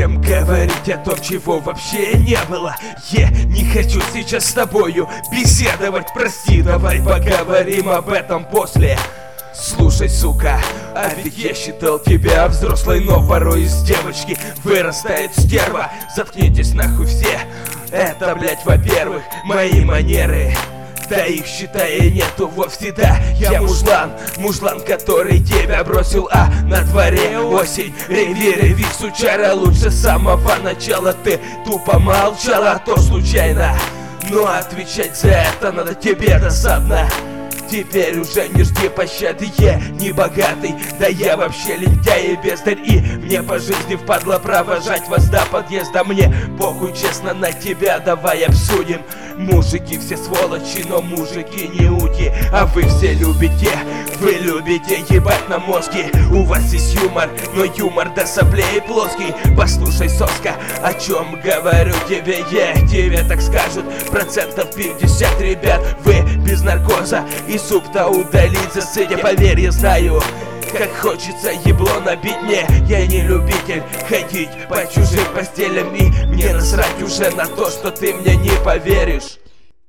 Зачем говорить о том, чего вообще не было? Я не хочу сейчас с тобою беседовать. Прости, давай поговорим об этом после. Слушай, сука, а ведь я считал тебя взрослой, но порой из девочки вырастает стерва. Заткнитесь нахуй все. Это, блять, во-первых, мои манеры. Да их, считай, нету вовсе, да. Я мужлан, который тебя бросил, а на дворе осень. Реви, сучара, лучше с самого начала ты тупо молчала, а то случайно. Но отвечать за это надо тебе досадно. Теперь уже не жди пощады, я не богатый, да я вообще лентяй и бездарь. И мне по жизни впадло провожать вас до подъезда. Мне похуй, честно, на тебя, давай обсудим. Мужики все сволочи, но мужики не уки. А вы все любите, вы любите ебать на мозги. У вас есть юмор, но юмор до соплей плоский. Послушай, соска, о чем говорю тебе я. Тебе так скажут 50% ребят. Вы без наркоза и суп-то удалиться, сидя, поверь, я знаю, как хочется ебло набить мне. Я не любитель ходить по чужим постелям, и мне насрать уже на то, что ты мне не поверишь.